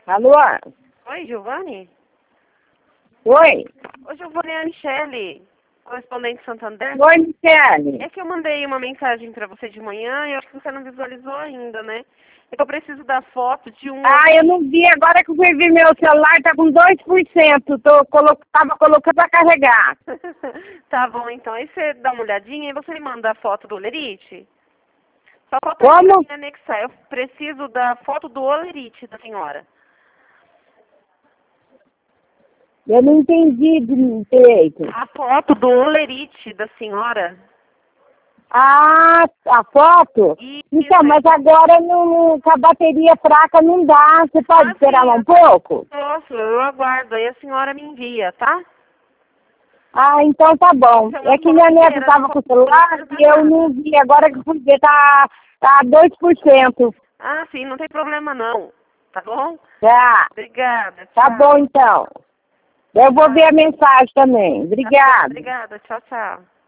Alô? Oi, Giovanni? Oi? Oi, Giovanni, é a Michele, correspondente Santander. Oi, Michele. É que eu mandei uma mensagem pra você de manhã e eu acho que você não visualizou ainda, né? É que eu preciso da foto de um... Ah, eu não vi. Agora que eu fui ver meu celular, tá com 2%. Tava colocando pra carregar. Tá bom, então. Aí você dá uma olhadinha e você me manda a foto do Olerite. Só falta Como? me anexar. Eu preciso da foto do Olerite da senhora. Eu não entendi direito. A foto do Olerite da senhora. Ah, a foto? Isso. Então, mas agora com a bateria fraca não dá. Você pode esperar Sim, um pouco? posso, eu aguardo. Aí a senhora me envia, tá? Ah, então tá bom. Então, É que minha neta tava com o celular e eu não vi. Agora que eu fui ver, tá 2%. Ah, sim, não tem problema não. Tá bom? Tá. Obrigada, Tá tchau. bom, então. Eu vou ver a mensagem também. Tá bom, Obrigada. obrigada, tchau, tchau.